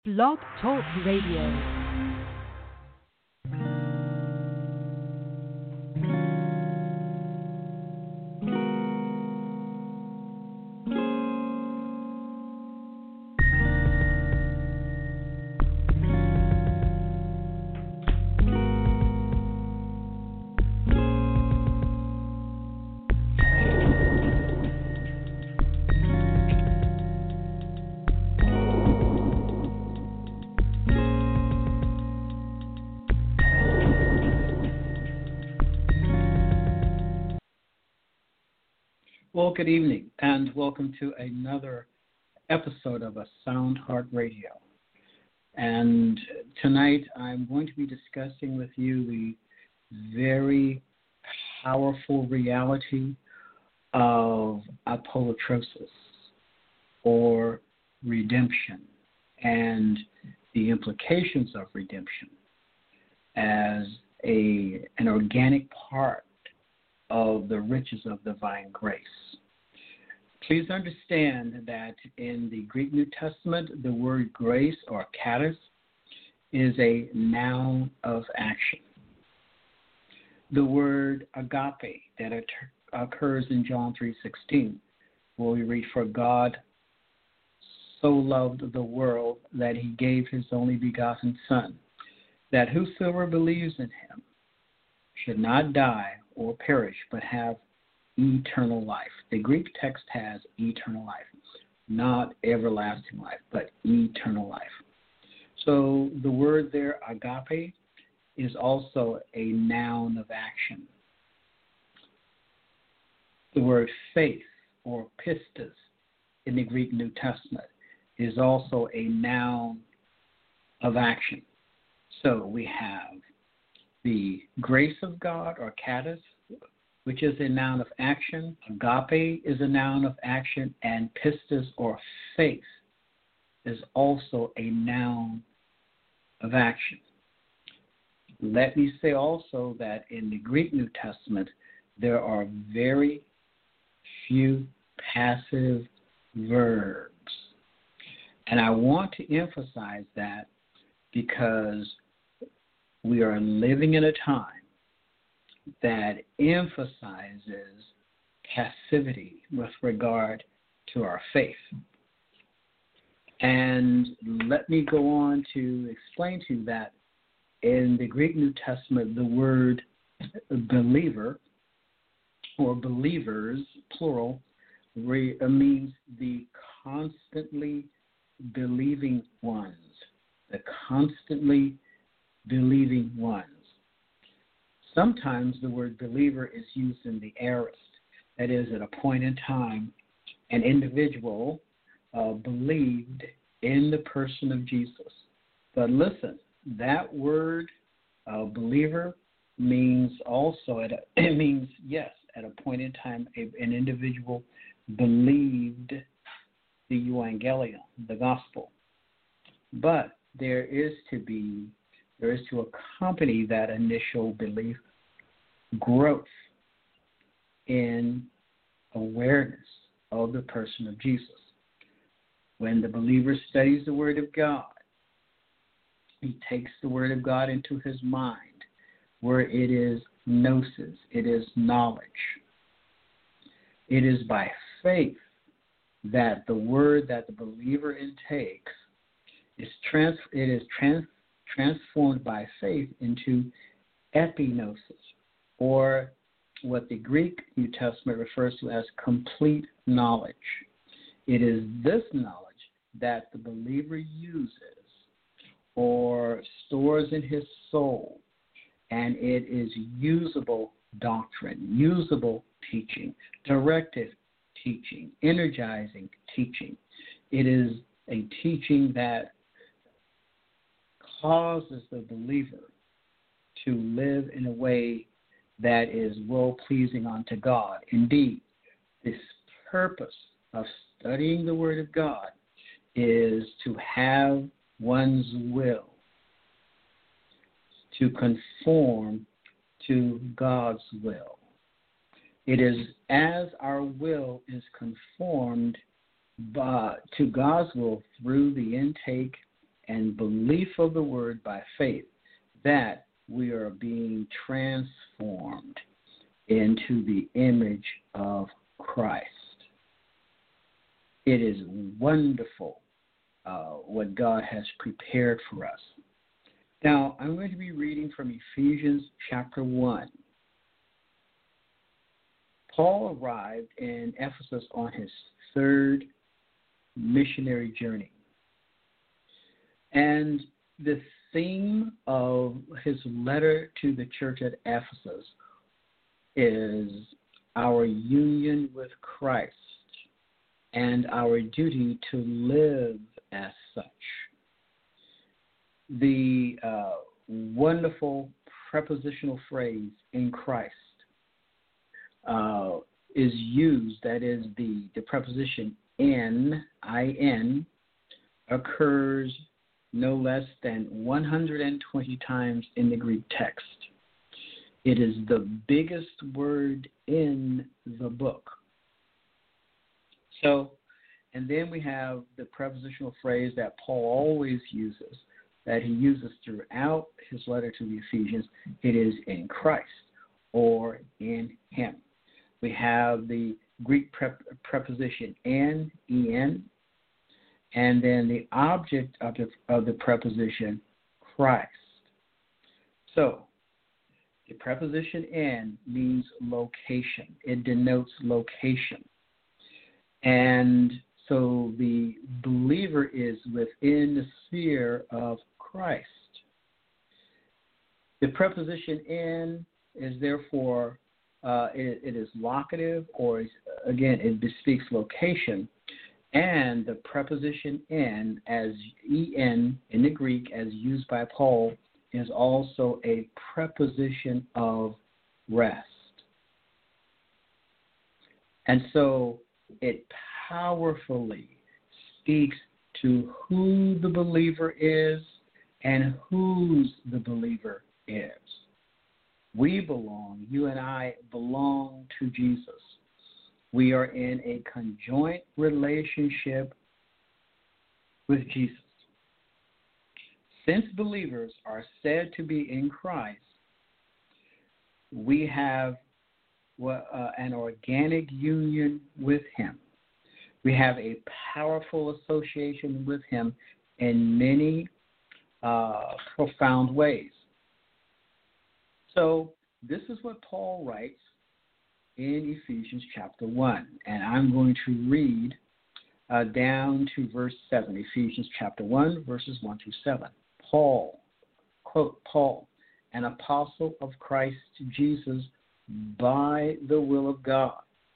Blog Talk Radio. Well, good evening, and welcome to another episode of A Sound Heart Radio. And tonight I'm going to be discussing with you the very powerful reality of apolutrosis, or redemption, and the implications of redemption as an organic part of the riches of divine grace. Please understand that in the Greek New Testament, the word grace or charis is a noun of action. The word agape that occurs in John 3:16, where we read, "For God so loved the world that he gave his only begotten Son, that whosoever believes in him should not die or perish, but have eternal life." The Greek text has eternal life, not everlasting life, but eternal life. So the word there, agape, is also a noun of action. The word faith, or pistis, in the Greek New Testament is also a noun of action. So we have the grace of God, or charis, which is a noun of action. Agape is a noun of action, and pistis, or faith, is also a noun of action. Let me say also that in the Greek New Testament, there are very few passive verbs. And I want to emphasize that because we are living in a time that emphasizes passivity with regard to our faith. And let me go on to explain to you that in the Greek New Testament, the word believer, or believers, plural, means the constantly believing ones. The constantly believing ones. Sometimes the word believer is used in the aorist. That is, at a point in time, an individual believed in the person of Jesus. But listen, that word believer means also, at a point in time, an individual believed the evangelium, the gospel. But there is to accompany that initial belief growth in awareness of the person of Jesus. When the believer studies the Word of God, he takes the Word of God into his mind, where it is gnosis, it is knowledge. It is by faith that the Word that the believer intakes is transformed by faith into epignosis, or what the Greek New Testament refers to as complete knowledge. It is this knowledge that the believer uses or stores in his soul, and it is usable doctrine, usable teaching, directive teaching, energizing teaching. It is a teaching that causes the believer to live in a way that is well-pleasing unto God. Indeed, this purpose of studying the Word of God is to have one's will to conform to God's will. It is as our will is conformed to God's will through the intake and belief of the word by faith, that we are being transformed into the image of Christ. It is wonderful what God has prepared for us. Now, I'm going to be reading from Ephesians chapter 1. Paul arrived in Ephesus on his third missionary journey. And the theme of his letter to the church at Ephesus is our union with Christ and our duty to live as such. The wonderful prepositional phrase, in Christ, is used, that is, the preposition in, I-N, occurs no less than 120 times in the Greek text. It is the biggest word in the book. So, and then we have the prepositional phrase that Paul always uses, that he uses throughout his letter to the Ephesians. It is in Christ or in him. We have the Greek preposition in, en, and then the object of the preposition Christ. So, the preposition in means location. It denotes location. And so the believer is within the sphere of Christ. The preposition in is therefore, it is locative, or again, it bespeaks location. And the preposition in, as en in the Greek, as used by Paul, is also a preposition of rest. And so it powerfully speaks to who the believer is and whose the believer is. We belong, you and I belong to Jesus. We are in a conjoint relationship with Jesus. Since believers are said to be in Christ, we have an organic union with him. We have a powerful association with him in many profound ways. So this is what Paul writes in Ephesians chapter 1. And I'm going to read down to verse 7, Ephesians chapter 1, verses 1 through 7. Paul, quote, Paul, an apostle of Christ Jesus by the will of God,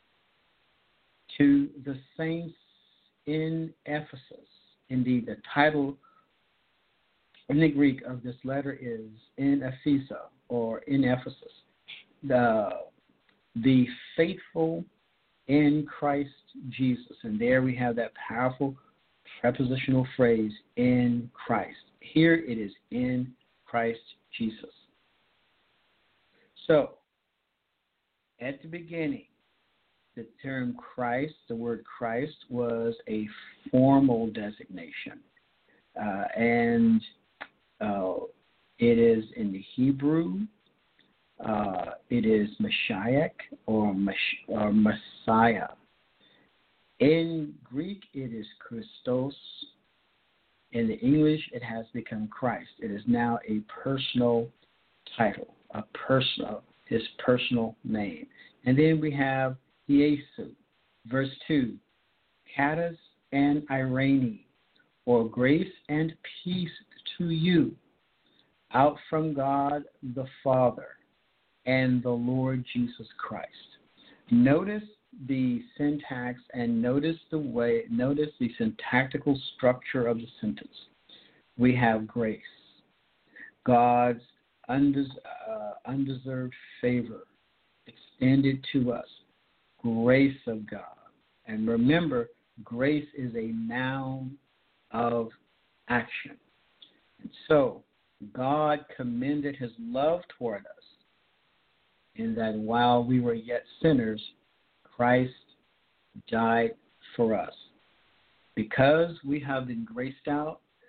to the saints in Ephesus. Indeed, the title in the Greek of this letter is in Ephesus, or in Ephesus. The faithful in Christ Jesus. And there we have that powerful prepositional phrase, in Christ. Here it is in Christ Jesus. So, at the beginning, the term Christ, the word Christ, was a formal designation. And it is in the Hebrew, it is Mashiach or Messiah. In Greek, it is Christos. In the English, it has become Christ. It is now a personal title, his personal name. And then we have Yesu, verse 2, Kaddis and Irene, or grace and peace to you, out from God the Father and the Lord Jesus Christ. Notice the syntax and notice the syntactical structure of the sentence. We have grace, God's undeserved favor extended to us, grace of God. And remember, grace is a noun of action. And so, God commended his love toward us in that while we were yet sinners, Christ died for us. Because we have been graced out,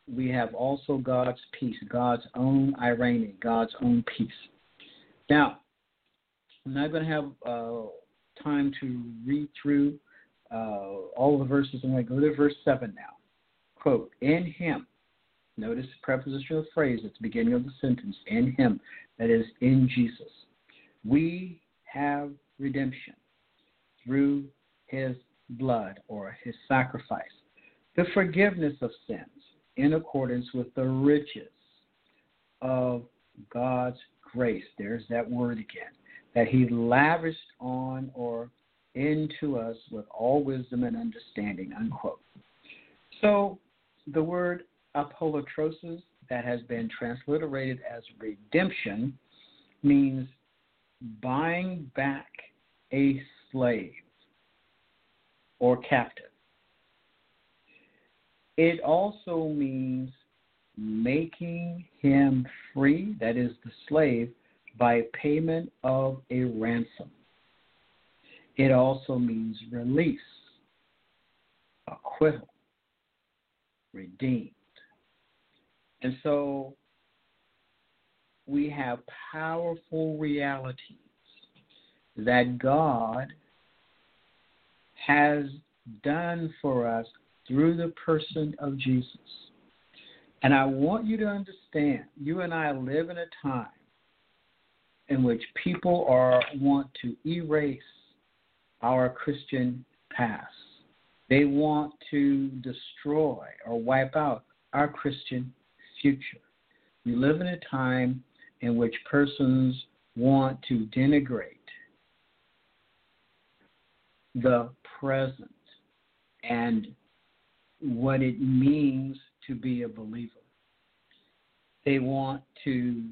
we have also God's peace, God's own irene, God's own peace. Now, I'm not going to have time to read through all the verses. I'm going to go to verse 7 now. Quote, in him, notice the prepositional phrase at the beginning of the sentence, in him, that is, in Jesus. We have redemption through his blood or his sacrifice, the forgiveness of sins in accordance with the riches of God's grace. There's that word again, that he lavished on or into us with all wisdom and understanding, unquote. So the word apolutrosis, that has been transliterated as redemption, means buying back a slave or captive. It also means making him free, that is the slave, by payment of a ransom. It also means release, acquittal, redeemed. And so we have powerful realities that God has done for us through the person of Jesus. And I want you to understand, you and I live in a time in which people want to erase our Christian past. They want to destroy or wipe out our Christian future. We live in a time in which persons want to denigrate the present and what it means to be a believer. They want to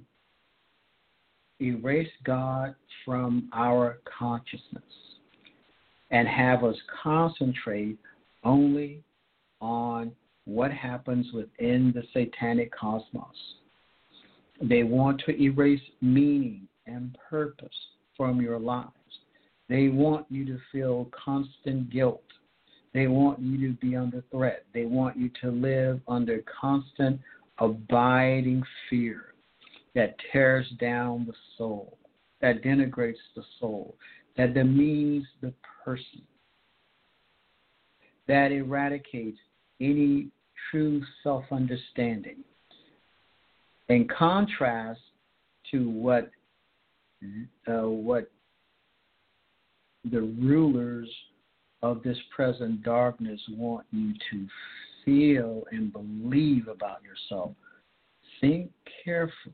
erase God from our consciousness and have us concentrate only on what happens within the satanic cosmos. They want to erase meaning and purpose from your lives. They want you to feel constant guilt. They want you to be under threat. They want you to live under constant abiding fear that tears down the soul, that denigrates the soul, that demeans the person, that eradicates any true self-understanding. In contrast to what the rulers of this present darkness want you to feel and believe about yourself, think carefully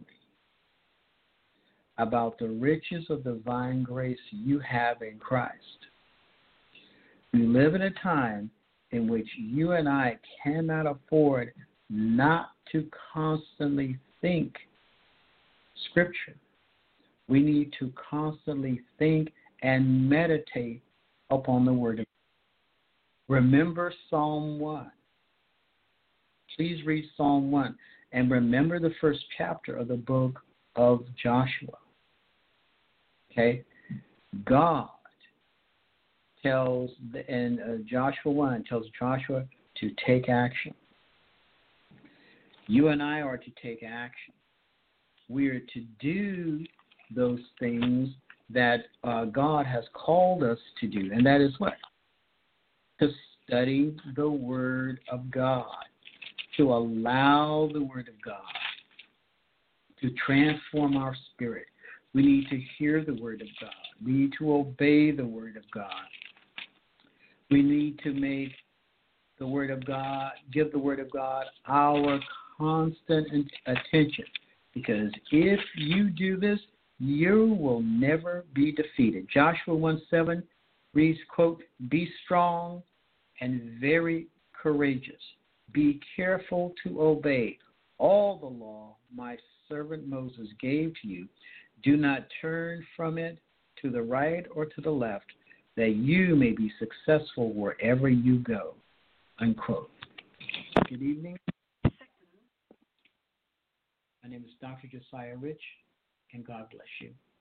about the riches of divine grace you have in Christ. We live in a time in which you and I cannot afford not to constantly think Scripture. We need to constantly think and meditate upon the Word of God. Remember Psalm 1. Please read Psalm 1 and remember the first chapter of the book of Joshua. Okay? God tells, in Joshua 1, tells Joshua to take action. You and I are to take action. We are to do those things that God has called us to do. And that is what? To study the Word of God. To allow the Word of God to transform our spirit. We need to hear the Word of God. We need to obey the Word of God. We need to make the Word of God, give the Word of God our constant attention. Because if you do this, you will never be defeated. Joshua 1:7 reads, quote, "Be strong and very courageous. Be careful to obey all the law my servant Moses gave to you. Do not turn from it to the right or to the left, that you may be successful wherever you go." Unquote. Good evening. My name is Dr. Josiah Rich, and God bless you.